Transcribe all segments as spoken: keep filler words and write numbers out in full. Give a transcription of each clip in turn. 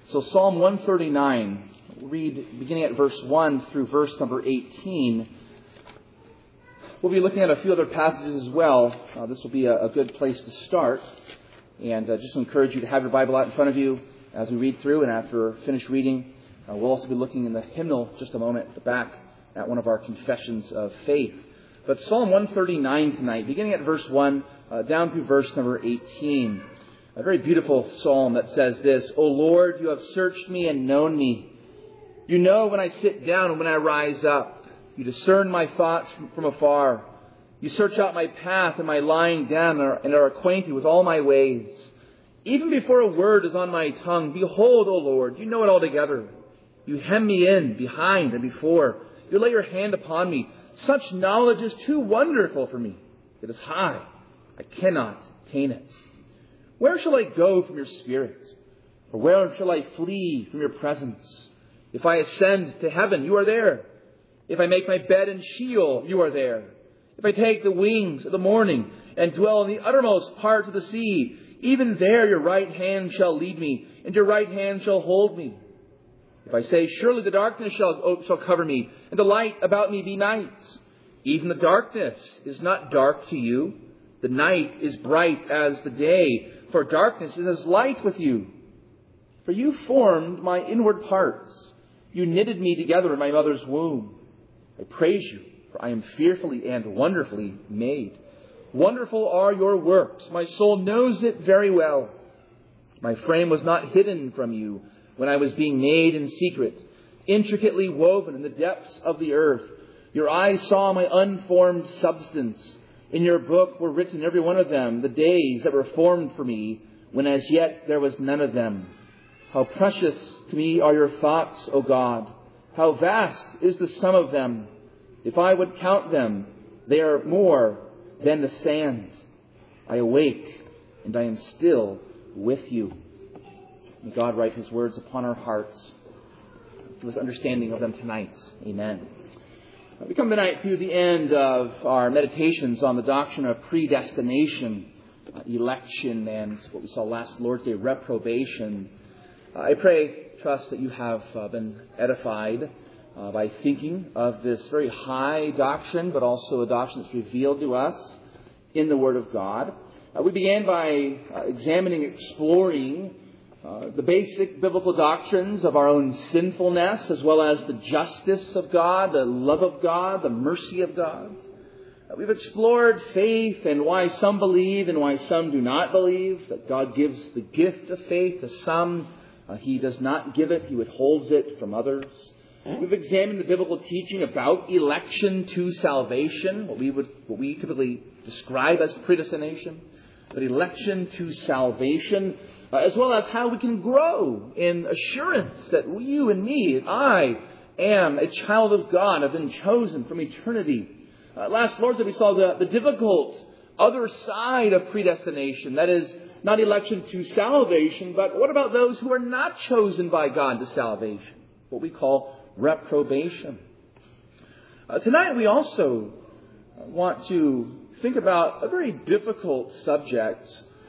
So Psalm one thirty-nine, we'll read beginning at verse one through verse number eighteen. We'll be looking at a few other passages as well. Uh, this will be a, a good place to start. And uh, just to encourage you to have your Bible out in front of you as we read through. And after finished reading, uh, we'll also be looking in the hymnal just a moment at the back at one of our confessions of faith. But Psalm one thirty-nine tonight, beginning at verse one uh, down through verse number eighteen. A very beautiful psalm that says this: O Lord, you have searched me and known me. You know when I sit down and when I rise up. You discern my thoughts from afar. You search out my path and my lying down and are acquainted with all my ways. Even before a word is on my tongue, behold, O Lord, you know it altogether. You hem me in behind and before. You lay your hand upon me. Such knowledge is too wonderful for me. It is high. I cannot attain it. Where shall I go from your spirit? Or where shall I flee from your presence? If I ascend to heaven, you are there. If I make my bed in Sheol, you are there. If I take the wings of the morning and dwell in the uttermost parts of the sea, even there your right hand shall lead me, and your right hand shall hold me. If I say, surely the darkness shall, shall cover me, and the light about me be night. Even the darkness is not dark to you. The night is bright as the day, for darkness is as light with you. For you formed my inward parts. You knitted me together in my mother's womb. I praise you, for I am fearfully and wonderfully made. Wonderful are your works. My soul knows it very well. My frame was not hidden from you when I was being made in secret, intricately woven in the depths of the earth. Your eyes saw my unformed substance. In your book were written, every one of them, the days that were formed for me, when as yet there was none of them. How precious to me are your thoughts, O God. How vast is the sum of them. If I would count them, they are more than the sand. I awake, and I am still with you. May God write His words upon our hearts. Give us understanding of them tonight. Amen. We come tonight to the end of our meditations on the doctrine of predestination, uh, election, and what we saw last Lord's Day, reprobation. Uh, I pray, trust that you have uh, been edified uh, by thinking of this very high doctrine, but also a doctrine that's revealed to us in the Word of God. Uh, we began by uh, examining, exploring Uh, the basic biblical doctrines of our own sinfulness, as well as the justice of God, the love of God, the mercy of God. Uh, we've explored faith and why some believe and why some do not believe, that God gives the gift of faith to some. Uh, he does not give it. He withholds it from others. We've examined the biblical teaching about election to salvation, what we would, what we typically describe as predestination, but election to salvation, Uh, as well as how we can grow in assurance that you and me, I am a child of God. I've been chosen from eternity. Uh, last Lord's Day we saw the, the difficult other side of predestination. That is, not election to salvation, but what about those who are not chosen by God to salvation? What we call reprobation. Uh, tonight we also want to think about a very difficult subject,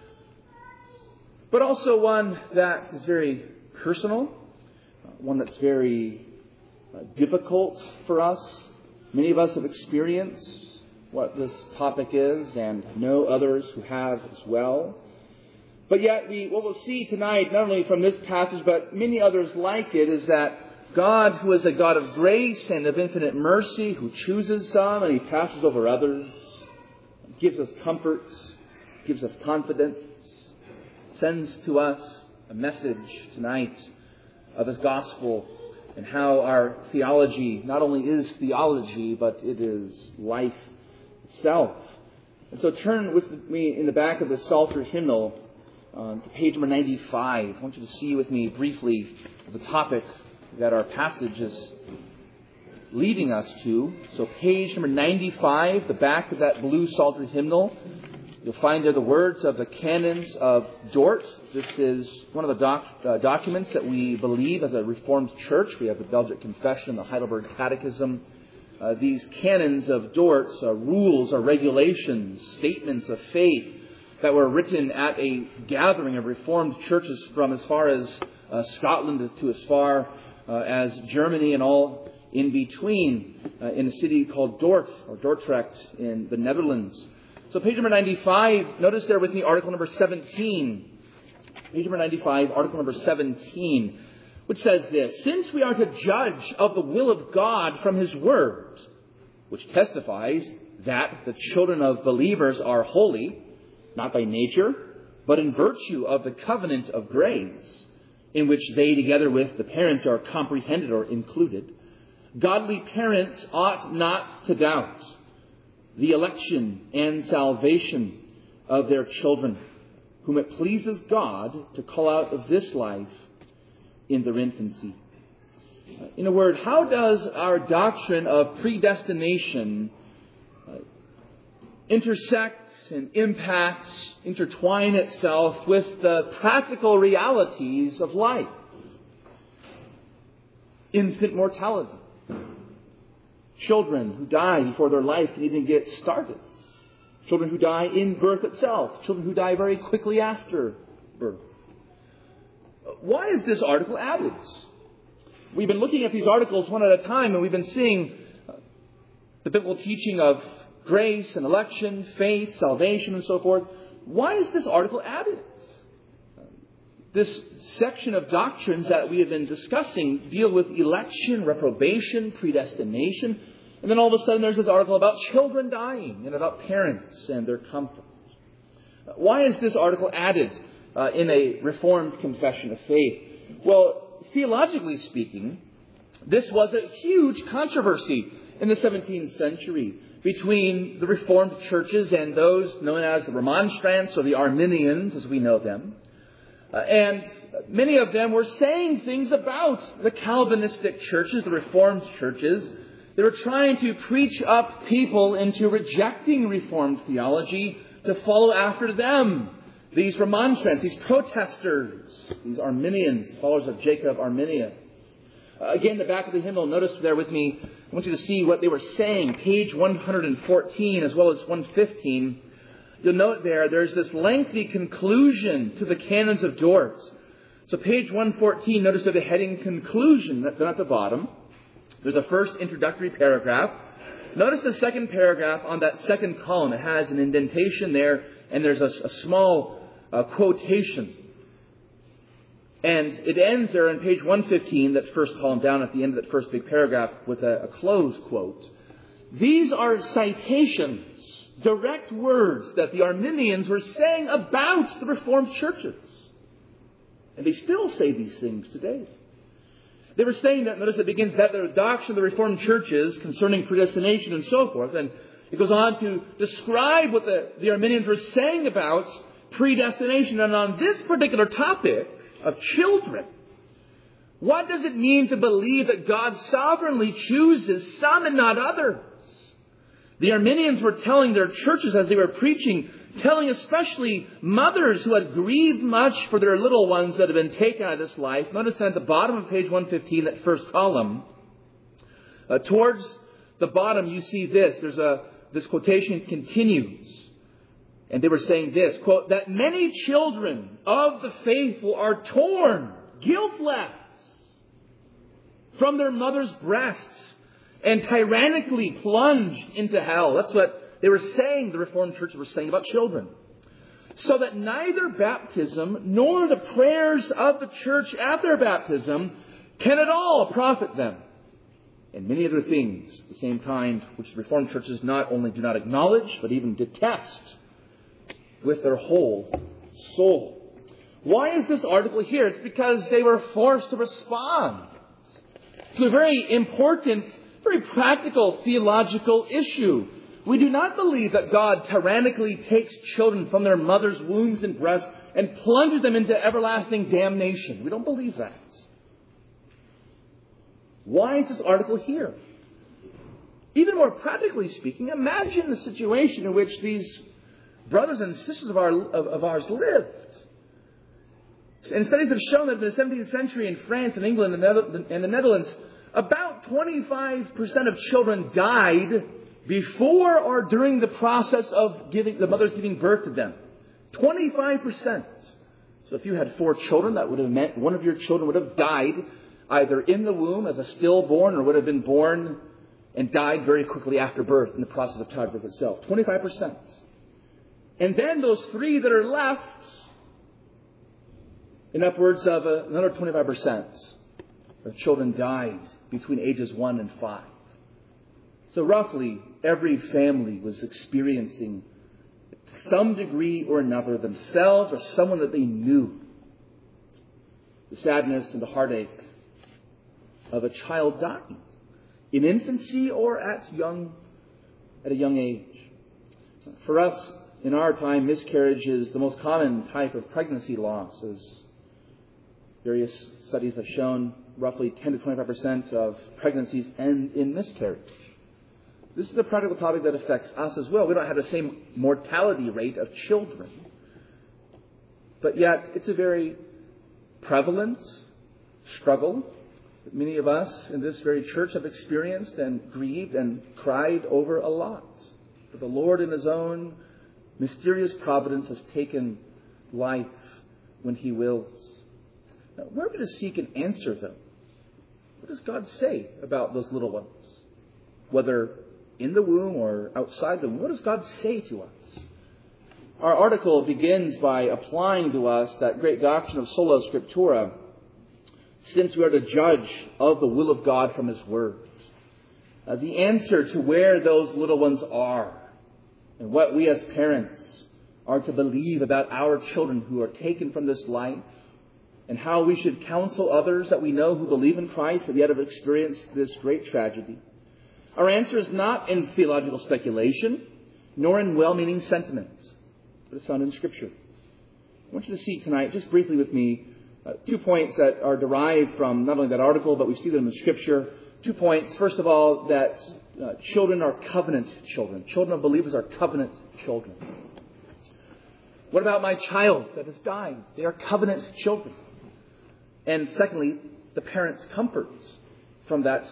but also one that is very personal, one that's very uh, difficult for us. Many of us have experienced what this topic is and know others who have as well. But yet, we, what we'll see tonight, not only from this passage, but many others like it, is that God, who is a God of grace and of infinite mercy, who chooses some and He passes over others, gives us comfort, gives us confidence, sends to us a message tonight of His gospel and how our theology not only is theology, but it is life itself. And so turn with me in the back of the Psalter hymnal uh, to page number ninety-five. I want you to see with me briefly the topic that our passage is leading us to. So page number ninety-five, the back of that blue Psalter hymnal. You'll find there the words of the canons of Dort. This is one of the doc, uh, documents that we believe as a Reformed church. We have the Belgic Confession and the Heidelberg Catechism. Uh, these canons of Dort, uh, rules or regulations, statements of faith that were written at a gathering of Reformed churches from as far as uh, Scotland to as far uh, as Germany and all in between, uh, in a city called Dort or Dordrecht in the Netherlands. So page number ninety-five, notice there with me article number seventeen. Page number ninety-five, article number seventeen, which says this: since we are to judge of the will of God from His Word, which testifies that the children of believers are holy, not by nature, but in virtue of the covenant of grace, in which they together with the parents are comprehended or included, godly parents ought not to doubt the election and salvation of their children, whom it pleases God to call out of this life in their infancy. In a word, how does our doctrine of predestination uh, intersect and impacts, intertwine itself with the practical realities of life? Infant mortality. Children who die before their life can even get started. Children who die in birth itself. Children who die very quickly after birth. Why is this article added? We've been looking at these articles one at a time, and we've been seeing the biblical teaching of grace and election, faith, salvation, and so forth. Why is this article added? This section of doctrines that we have been discussing deal with election, reprobation, predestination. And then all of a sudden there's this article about children dying and about parents and their comfort. Why is this article added uh, in a Reformed confession of faith? Well, theologically speaking, this was a huge controversy in the seventeenth century between the Reformed churches and those known as the Remonstrants or the Arminians, as we know them. Uh, and many of them were saying things about the Calvinistic churches, the Reformed churches. They were trying to preach up people into rejecting Reformed theology to follow after them. These Remonstrants, these protesters, these Arminians, followers of Jacob Arminius. Uh, again, the back of the hymnal, notice there with me, I want you to see what they were saying. Page one fourteen as well as one fifteen. You'll note there, there's this lengthy conclusion to the Canons of Dort. So page one fourteen, notice there's a heading conclusion, then at the bottom. There's a first introductory paragraph. Notice the second paragraph on that second column. It has an indentation there, and there's a, a small uh, quotation. And it ends there on page one fifteen, that first column down at the end of that first big paragraph, with a, a close quote. These are citations, direct words that the Arminians were saying about the Reformed churches. And they still say these things today. They were saying that, notice it begins that the doctrine of the Reformed churches concerning predestination and so forth. And it goes on to describe what the, the Arminians were saying about predestination. And on this particular topic of children, what does it mean to believe that God sovereignly chooses some and not others? The Arminians were telling their churches as they were preaching, telling especially mothers who had grieved much for their little ones that had been taken out of this life. Notice that at the bottom of page one fifteen, that first column, uh, towards the bottom you see this. There's a this quotation continues. And they were saying this, quote, that many children of the faithful are torn, guiltless, from their mother's breasts and tyrannically plunged into hell. That's what they were saying, the Reformed churches were saying about children. So that neither baptism nor the prayers of the church at their baptism can at all profit them. And many other things, the same kind, which the Reformed churches not only do not acknowledge, but even detest with their whole soul. Why is this article here? It's because they were forced to respond to a very important, very practical theological issue. We do not believe that God tyrannically takes children from their mother's wombs and breasts and plunges them into everlasting damnation. We don't believe that. Why is this article here? Even more practically speaking, imagine the situation in which these brothers and sisters of, our, of, of ours lived. And studies have shown that in the seventeenth century in France and England and the, and the Netherlands, about twenty-five percent of children died before or during the process of giving the mothers giving birth to them. twenty-five percent. So if you had four children, that would have meant one of your children would have died either in the womb as a stillborn or would have been born and died very quickly after birth in the process of childbirth itself. twenty-five percent. And then those three that are left, in upwards of another twenty-five percent of children died between ages one and five. So roughly every family was experiencing to some degree or another themselves or someone that they knew the sadness and the heartache of a child dying in infancy or at young at a young age. For us, in our time, miscarriage is the most common type of pregnancy loss, as various studies have shown. Roughly ten to twenty-five percent of pregnancies end in miscarriage. This is a practical topic that affects us as well. We don't have the same mortality rate of children. But yet, it's a very prevalent struggle that many of us in this very church have experienced and grieved and cried over a lot. But the Lord, in His own mysterious providence, has taken life when He wills. Now, we're going to seek an answer, though. What does God say about those little ones? Whether in the womb or outside the womb, what does God say to us? Our article begins by applying to us that great doctrine of sola scriptura, since we are to judge of the will of God from His Word. Uh, the answer to where those little ones are and what we as parents are to believe about our children who are taken from this life, and how we should counsel others that we know who believe in Christ but yet have experienced this great tragedy. Our answer is not in theological speculation, nor in well-meaning sentiments, but it's found in Scripture. I want you to see tonight, just briefly with me, uh, two points that are derived from not only that article, but we see them in the Scripture. Two points. First of all, that uh, children are covenant children. Children of believers are covenant children. What about my child that has died? They are covenant children. And secondly, the parents' comforts from that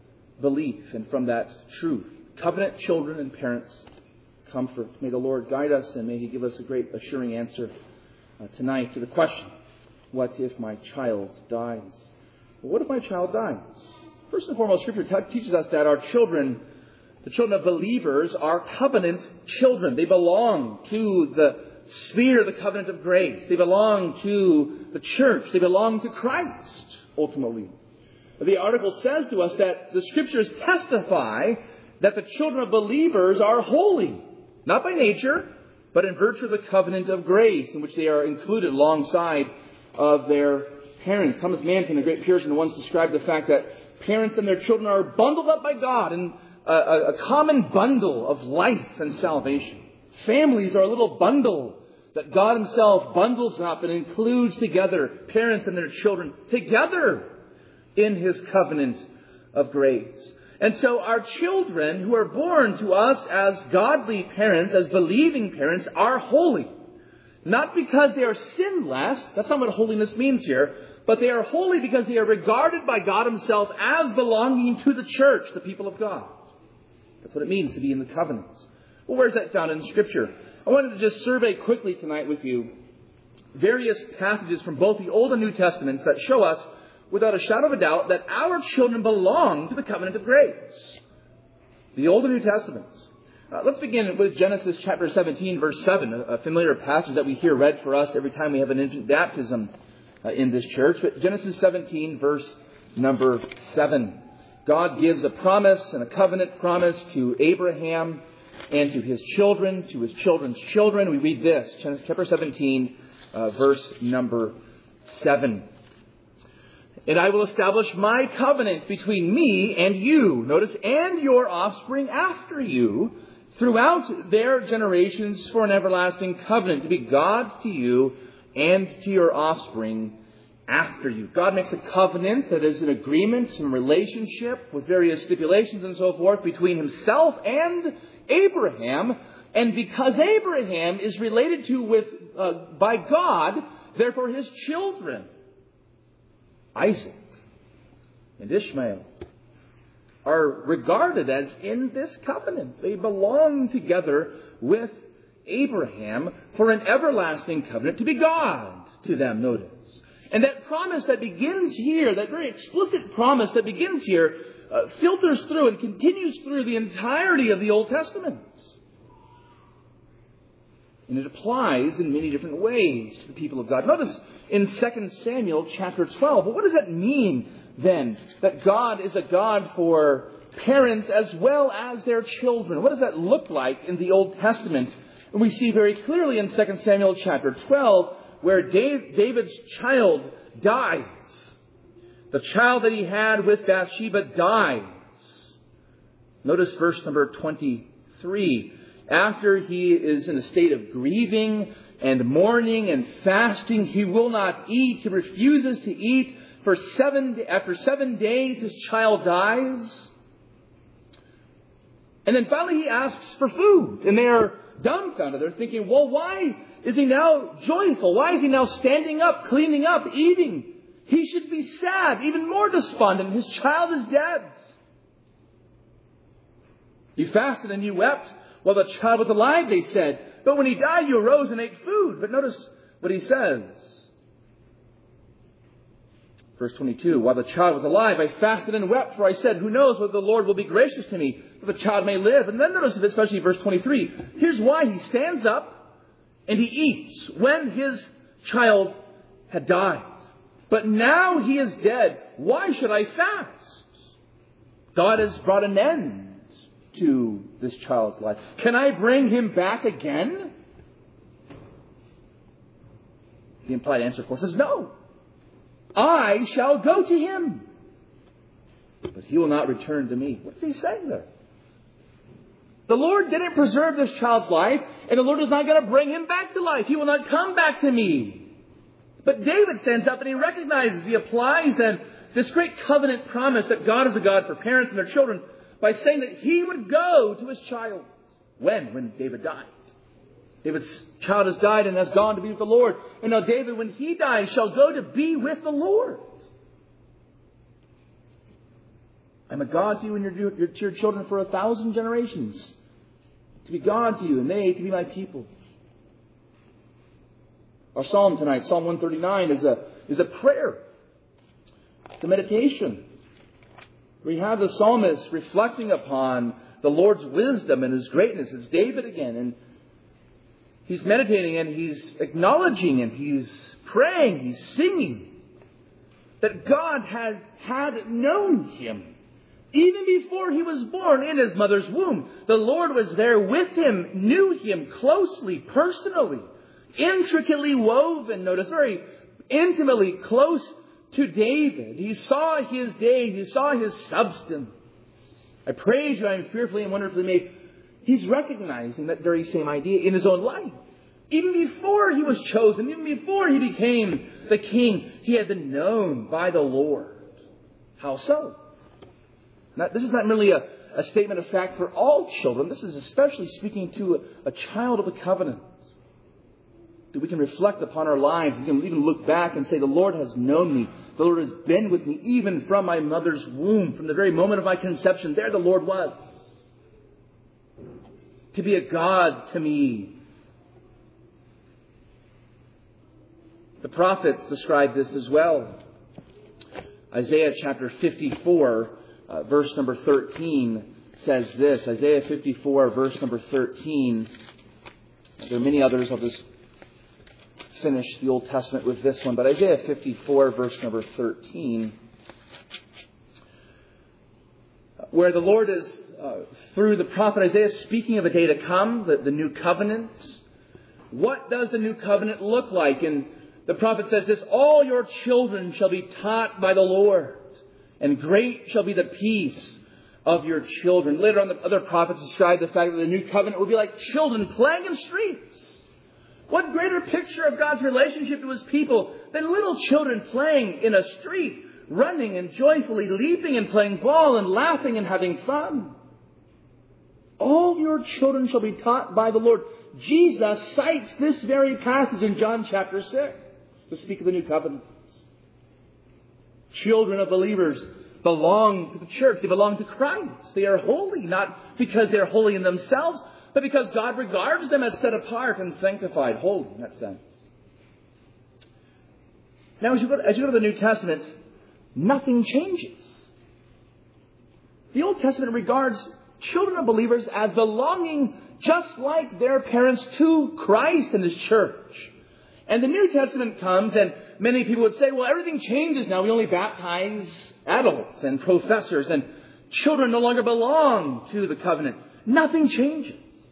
belief and from that truth. Covenant children and parents' comfort. May the Lord guide us, and may He give us a great assuring answer uh, tonight to the question, what if my child dies? Well, what if my child dies? First and foremost, Scripture t- teaches us that our children, the children of believers, are covenant children. They belong to the sphere of the covenant of grace. They belong to the church. They belong to Christ, ultimately. The article says to us that the Scriptures testify that the children of believers are holy, not by nature, but in virtue of the covenant of grace, in which they are included alongside of their parents. Thomas Manton, a great Puritan, once described the fact that parents and their children are bundled up by God in a, a, a common bundle of life and salvation. Families are a little bundle that God Himself bundles up and includes together, parents and their children together in His covenant of grace. And so our children who are born to us as godly parents, as believing parents, are holy. Not because they are sinless, that's not what holiness means here, but they are holy because they are regarded by God Himself as belonging to the church, the people of God. That's what it means to be in the covenant. Well, where's that found in Scripture? I wanted to just survey quickly tonight with you various passages from both the Old and New Testaments that show us, without a shadow of a doubt, that our children belong to the covenant of grace. The Old and New Testaments. Uh, let's begin with Genesis chapter seventeen, verse seven, a, a familiar passage that we hear read for us every time we have an infant baptism uh, in this church. But Genesis seventeen, verse number seven. God gives a promise and a covenant promise to Abraham and to his children, to his children's children. We read this, Genesis chapter seventeen, uh, verse number seven. And I will establish my covenant between me and you, notice, and your offspring after you, throughout their generations for an everlasting covenant, to be God to you and to your offspring after you. God makes a covenant that is an agreement, some relationship with various stipulations and so forth between Himself and Abraham. And because Abraham is related to with uh, by God, therefore his children, Isaac and Ishmael, are regarded as in this covenant. They belong together with Abraham for an everlasting covenant to be God to them, notice. And that promise that begins here, that very explicit promise that begins here, uh, filters through and continues through the entirety of the Old Testament. And it applies in many different ways to the people of God. Notice in Second Samuel chapter twelve. But what does that mean then? That God is a God for parents as well as their children. What does that look like in the Old Testament? And we see very clearly in Second Samuel chapter twelve where David's child dies. The child that he had with Bathsheba dies. Notice verse number twenty-three. After he is in a state of grieving and mourning and fasting, he will not eat. He refuses to eat. For seven, after seven days, his child dies. And then finally he asks for food. And they are dumbfounded. They're thinking, well, why is he now joyful? Why is he now standing up, cleaning up, eating? He should be sad, even more despondent. His child is dead. You fasted and you wept while the child was alive, they said. But when he died, you arose and ate food. But notice what he says. Verse twenty-two, while the child was alive, I fasted and wept, for I said, who knows whether the Lord will be gracious to me, that the child may live. And then notice, especially verse twenty-three, here's why he stands up and he eats when his child had died. But now he is dead. Why should I fast? God has brought an end to this child's life. Can I bring him back again? The implied answer, of course, is no. I shall go to him, but he will not return to me. What is he saying there? The Lord didn't preserve this child's life, and the Lord is not going to bring him back to life. He will not come back to me. But David stands up and he recognizes, he applies then this great covenant promise that God is a God for parents and their children by saying that he would go to his child. When? When David died. David's child has died and has gone to be with the Lord. And now David, when he dies, shall go to be with the Lord. I'm a God to you and your, your, to your children for a thousand generations. To be God to you and they to be my people. Our psalm tonight, Psalm one thirty-nine, is a, is a prayer. It's a meditation. We have the psalmist reflecting upon the Lord's wisdom and his greatness. It's David again. And he's meditating and he's acknowledging and he's praying, he's singing that God had, had known him. Even before he was born in his mother's womb, the Lord was there with him, knew him closely, personally, intricately woven, notice, very intimately close to David. He saw his days, he saw his substance. I praise you, I am fearfully and wonderfully made. He's recognizing that very same idea in his own life. Even before he was chosen, even before he became the king, he had been known by the Lord. How so? Now, this is not merely a, a statement of fact for all children. This is especially speaking to a, a child of the covenant. That we can reflect upon our lives. We can even look back and say, the Lord has known me. The Lord has been with me even from my mother's womb. From the very moment of my conception, there the Lord was. To be a God to me. The prophets describe this as well. Isaiah chapter fifty-four, uh, verse number thirteen says this. Isaiah fifty-four, verse number thirteen. There are many others. I'll just finish the Old Testament with this one. But Isaiah fifty-four, verse number thirteen, where the Lord is, uh, through the prophet Isaiah, speaking of a day to come, the, the new covenant. What does the new covenant look like? And the prophet says this, all your children shall be taught by the Lord, and great shall be the peace of your children. Later on, the other prophets describe the fact that the new covenant will be like children playing in streets. What greater picture of God's relationship to his people than little children playing in a street, running and joyfully leaping and playing ball and laughing and having fun. All your children shall be taught by the Lord. Jesus cites this very passage in John chapter six to speak of the new covenant. Children of believers belong to the church. They belong to Christ. They are holy, not because they are holy in themselves, but because God regards them as set apart and sanctified, holy in that sense. Now, as you go, as you go to the New Testament, nothing changes. The Old Testament regards children of believers as belonging just like their parents to Christ and His church. And the New Testament comes, and many people would say, well, everything changes now. We only baptize adults and professors, and children no longer belong to the covenant. Nothing changes.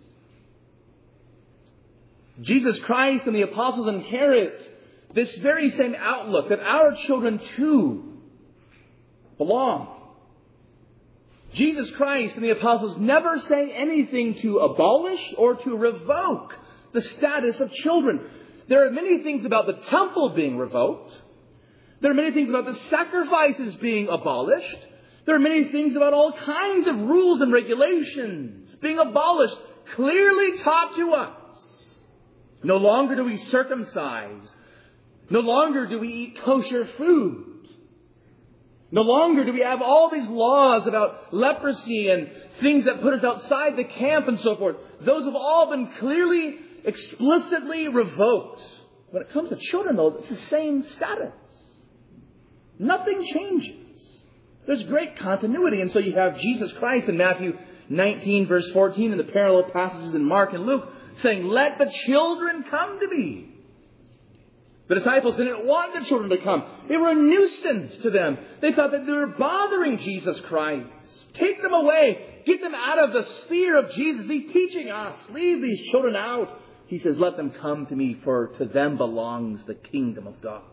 Jesus Christ and the apostles inherit this very same outlook that our children too belong. Jesus Christ and the apostles never say anything to abolish or to revoke the status of children. There are many things about the temple being revoked. There are many things about the sacrifices being abolished. There are many things about all kinds of rules and regulations being abolished, clearly taught to us. No longer do we circumcise. No longer do we eat kosher food. No longer do we have all these laws about leprosy and things that put us outside the camp and so forth. Those have all been clearly, explicitly revoked. When it comes to children, though, it's the same status. Nothing changes. There's great continuity. And so you have Jesus Christ in Matthew nineteen, verse fourteen, and the parallel passages in Mark and Luke, saying, let the children come to me. The disciples didn't want the children to come. They were a nuisance to them. They thought that they were bothering Jesus Christ. Take them away. Get them out of the sphere of Jesus. He's teaching us. Leave these children out. He says, let them come to me, for to them belongs the kingdom of God.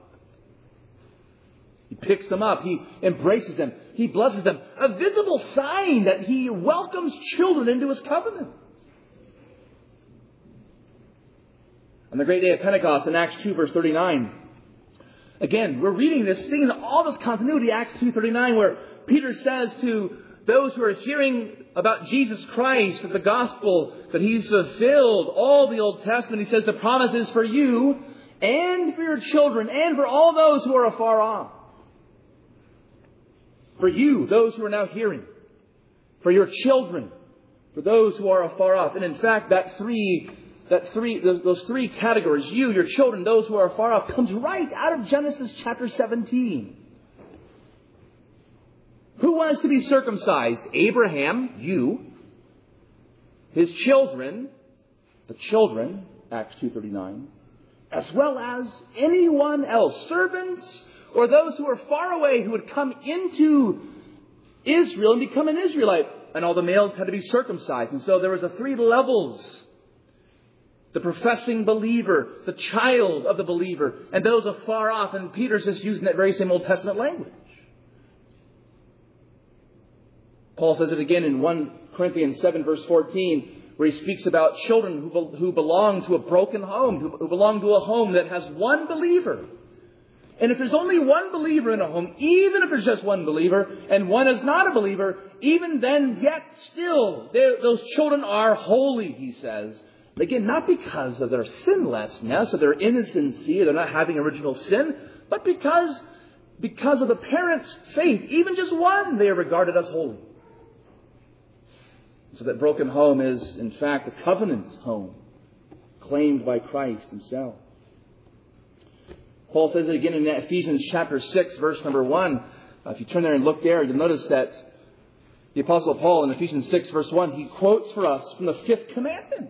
He picks them up. He embraces them. He blesses them. A visible sign that He welcomes children into His covenant. On the great day of Pentecost in Acts two, verse thirty-nine. Again, we're reading this, seeing all this continuity, Acts two thirty-nine, where Peter says to those who are hearing about Jesus Christ, that the gospel, that He's fulfilled all the Old Testament. He says the promise is for you and for your children and for all those who are afar off. For you, those who are now hearing. For your children. For those who are afar off. And in fact, that three... That three, those, those three categories, you, your children, those who are far off, comes right out of Genesis chapter seventeen. Who was to be circumcised? Abraham, you. His children, the children, Acts two thirty-nine, as well as anyone else, servants or those who are far away who would come into Israel and become an Israelite. And all the males had to be circumcised. And so there was a three levels. The professing believer, the child of the believer, and those afar off. And Peter's just using that very same Old Testament language. Paul says it again in First Corinthians seven, verse fourteen, where he speaks about children who, who belong to a broken home, who, who belong to a home that has one believer. And if there's only one believer in a home, even if there's just one believer, and one is not a believer, even then, yet still, those children are holy, he says. Again, not because of their sinlessness or their innocency, or they're not having original sin, but because, because of the parents' faith. Even just one, they are regarded as holy. So that broken home is, in fact, the covenant home, claimed by Christ Himself. Paul says it again in Ephesians chapter six, verse number one. Uh, if you turn there and look there, you'll notice that the Apostle Paul in Ephesians six, verse one, he quotes for us from the fifth commandment.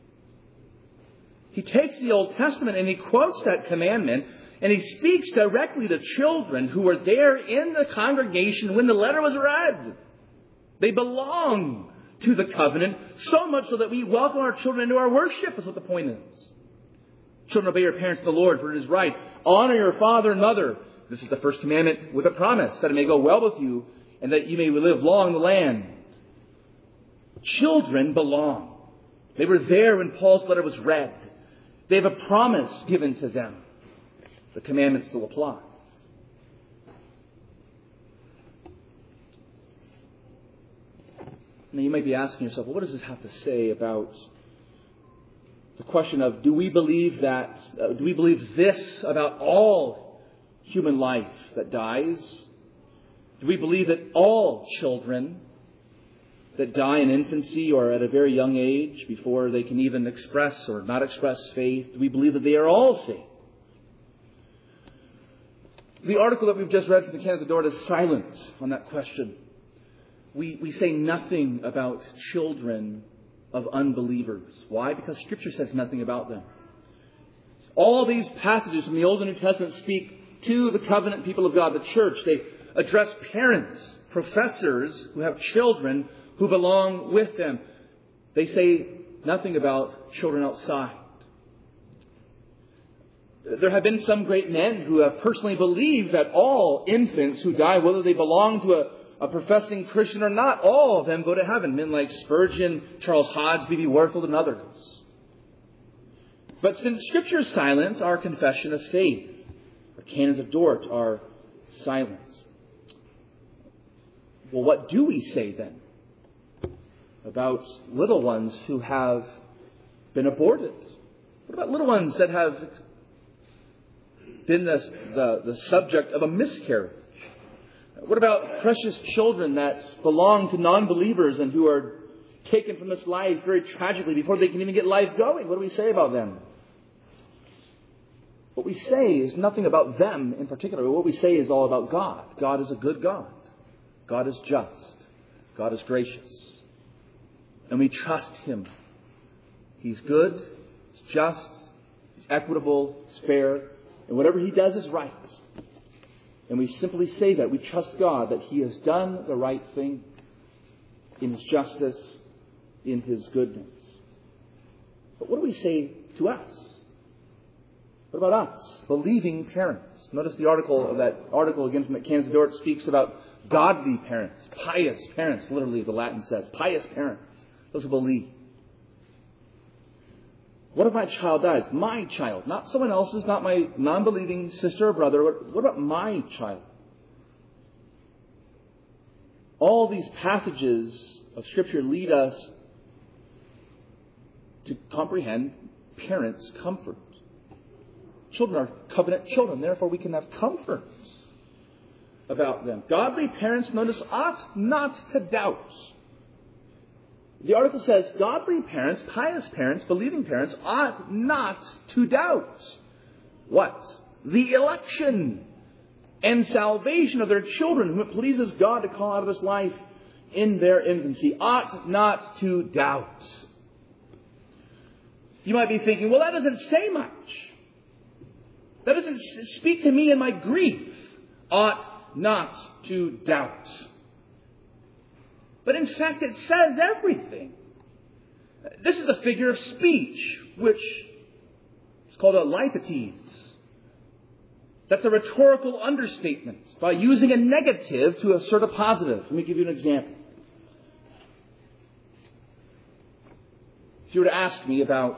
He takes the Old Testament and he quotes that commandment, and he speaks directly to children who were there in the congregation when the letter was read. They belong to the covenant, so much so that we welcome our children into our worship, is what the point is. Children, obey your parents in the Lord, for it is right. Honor your father and mother. This is the first commandment with a promise, that it may go well with you and that you may live long in the land. Children belong. They were there when Paul's letter was read. They have a promise given to them. The commandments still apply. Now you might be asking yourself, well, what does this have to say about the question of, do we believe that, uh, do we believe this about all human life that dies? Do we believe that all children that die in infancy or at a very young age before they can even express or not express faith? Do we believe that they are all saved? The article that we've just read from the Canons of Dort is silent on that question. We, we say nothing about children of unbelievers. Why? Because Scripture says nothing about them. All these passages from the Old and New Testament speak to the covenant people of God, the church. They address parents, professors who have children who belong with them. They say nothing about children outside. There have been some great men who have personally believed that all infants who die, whether they belong to a, a professing Christian or not, all of them go to heaven. Men like Spurgeon, Charles Hodge, B B Warfield, and others. But since Scripture is silent, our confession of faith, our Canons of Dort, are silent. Well, what do we say then about little ones who have been aborted? What about little ones that have been the, the, the subject of a miscarriage? What about precious children that belong to non-believers and who are taken from this life very tragically before they can even get life going? What do we say about them? What we say is nothing about them in particular. What we say is all about God. God is a good God. God is just. God is gracious. And we trust Him. He's good. He's just. He's equitable. He's fair. And whatever He does is right. And we simply say that. We trust God that He has done the right thing in His justice, in His goodness. But what do we say to us? What about us? Believing parents. Notice the article of that article again from the Canons of Dort speaks about godly parents, pious parents, literally the Latin says, pious parents, those who believe. What if my child dies? My child, not someone else's, not my non-believing sister or brother. What, what about my child? All these passages of Scripture lead us to comprehend parents' comfort. Children are covenant children, therefore we can have comfort about them. Godly parents, notice, ought not to doubt. The article says, godly parents, pious parents, believing parents, ought not to doubt. What? The election and salvation of their children, whom it pleases God to call out of this life in their infancy. Ought not to doubt. You might be thinking, well, that doesn't say much. That doesn't speak to me in my grief. Ought not to doubt. But in fact, it says everything. This is a figure of speech, which is called a lipotes. That's a rhetorical understatement by using a negative to assert a positive. Let me give you an example. If you were to ask me about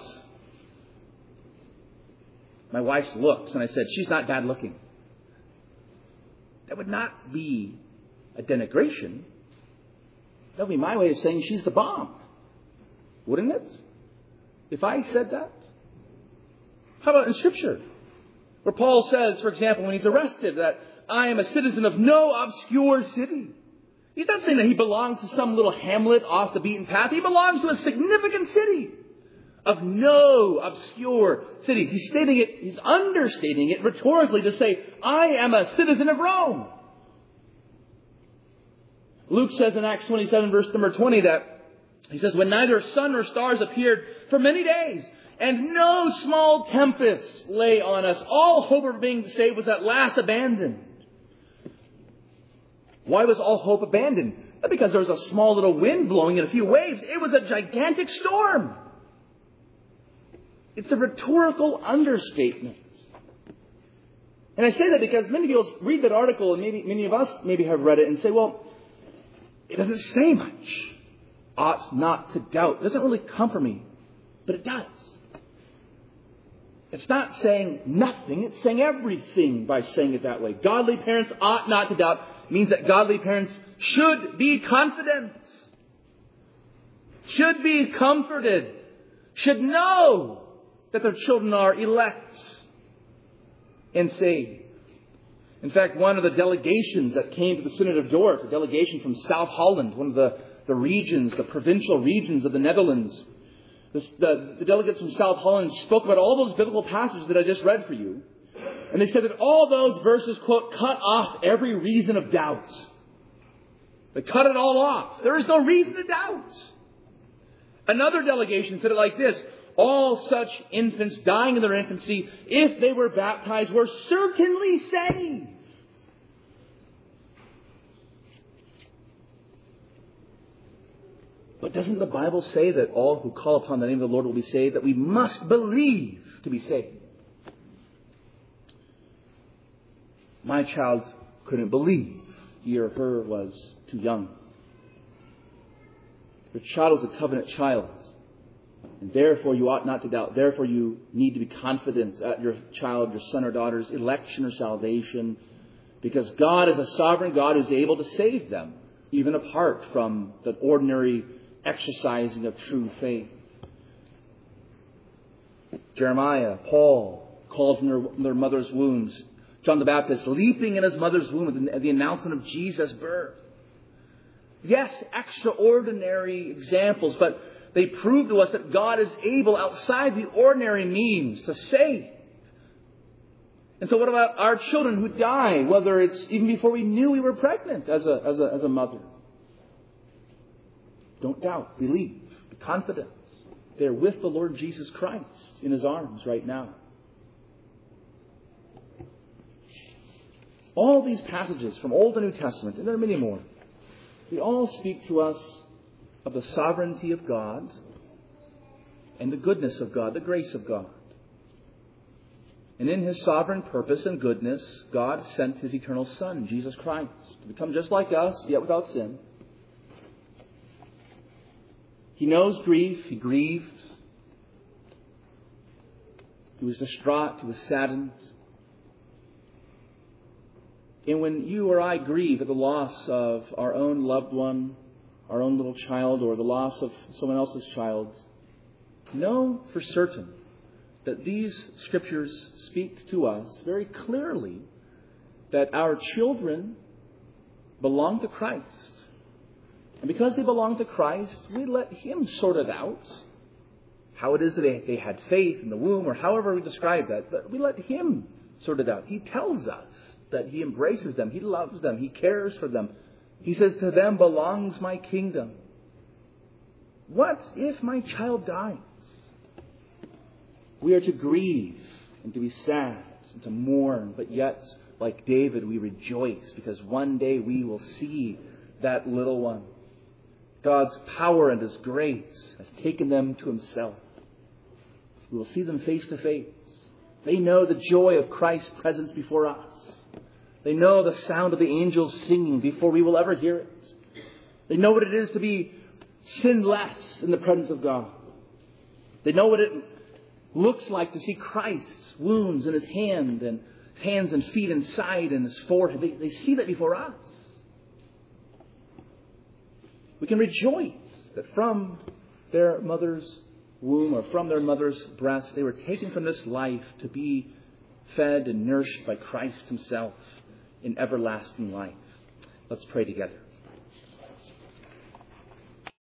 my wife's looks, and I said, she's not bad looking, that would not be a denigration. That would be my way of saying she's the bomb. Wouldn't it? If I said that? How about in Scripture? Where Paul says, for example, when he's arrested, that I am a citizen of no obscure city. He's not saying that he belongs to some little hamlet off the beaten path. He belongs to a significant city of no obscure city. He's stating it, he's understating it rhetorically to say, I am a citizen of Rome. Luke says in Acts twenty-seven, verse number twenty, that he says, when neither sun nor stars appeared for many days, and no small tempest lay on us, all hope of being saved was at last abandoned. Why was all hope abandoned? Not because there was a small little wind blowing and a few waves. It was a gigantic storm. It's a rhetorical understatement. And I say that because many people read that article, and maybe many of us maybe have read it and say, well, it doesn't say much. Ought not to doubt. It doesn't really comfort me. But it does. It's not saying nothing. It's saying everything by saying it that way. Godly parents ought not to doubt means that godly parents should be confident. Should be comforted. Should know that their children are elect and saved. In fact, one of the delegations that came to the Synod of Dort, a delegation from South Holland, one of the the regions, the provincial regions of the Netherlands. The, the, the delegates from South Holland spoke about all those biblical passages that I just read for you. And they said that all those verses, quote, cut off every reason of doubt. They cut it all off. There is no reason to doubt. Another delegation said it like this: all such infants dying in their infancy, if they were baptized, were certainly saved. But doesn't the Bible say that all who call upon the name of the Lord will be saved? That we must believe to be saved? My child couldn't believe he or her was too young. Your child is a covenant child. And therefore you ought not to doubt. Therefore you need to be confident at your child, your son or daughter's election or salvation. Because God is a sovereign God who's able to save them, even apart from the ordinary exercising of true faith. Jeremiah, Paul, called from their, their mother's wombs. John the Baptist leaping in his mother's womb at the announcement of Jesus' birth. Yes, extraordinary examples, but they prove to us that God is able, outside the ordinary means, to save. And so what about our children who die, whether it's even before we knew we were pregnant as a, as a, as a mother? Don't doubt. Believe. Be confident. They're with the Lord Jesus Christ in His arms right now. All these passages from Old and New Testament, and there are many more, they all speak to us of the sovereignty of God and the goodness of God, the grace of God. And in His sovereign purpose and goodness, God sent His eternal Son, Jesus Christ, to become just like us, yet without sin. He knows grief. He grieved. He was distraught. He was saddened. And when you or I grieve at the loss of our own loved one, our own little child, or the loss of someone else's child, know for certain that these Scriptures speak to us very clearly that our children belong to Christ. And because they belong to Christ, we let Him sort it out. How it is that they, they had faith in the womb, or however we describe that. But we let Him sort it out. He tells us that He embraces them. He loves them. He cares for them. He says, to them belongs my kingdom. What if my child dies? We are to grieve and to be sad and to mourn. But yet, like David, we rejoice because one day we will see that little one. God's power and His grace has taken them to Himself. We will see them face to face. They know the joy of Christ's presence before us. They know the sound of the angels singing before we will ever hear it. They know what it is to be sinless in the presence of God. They know what it looks like to see Christ's wounds in His hand and hands and feet and side and His forehead. They, they see that before us. We can rejoice that from their mother's womb or from their mother's breast, they were taken from this life to be fed and nourished by Christ Himself in everlasting life. Let's pray together.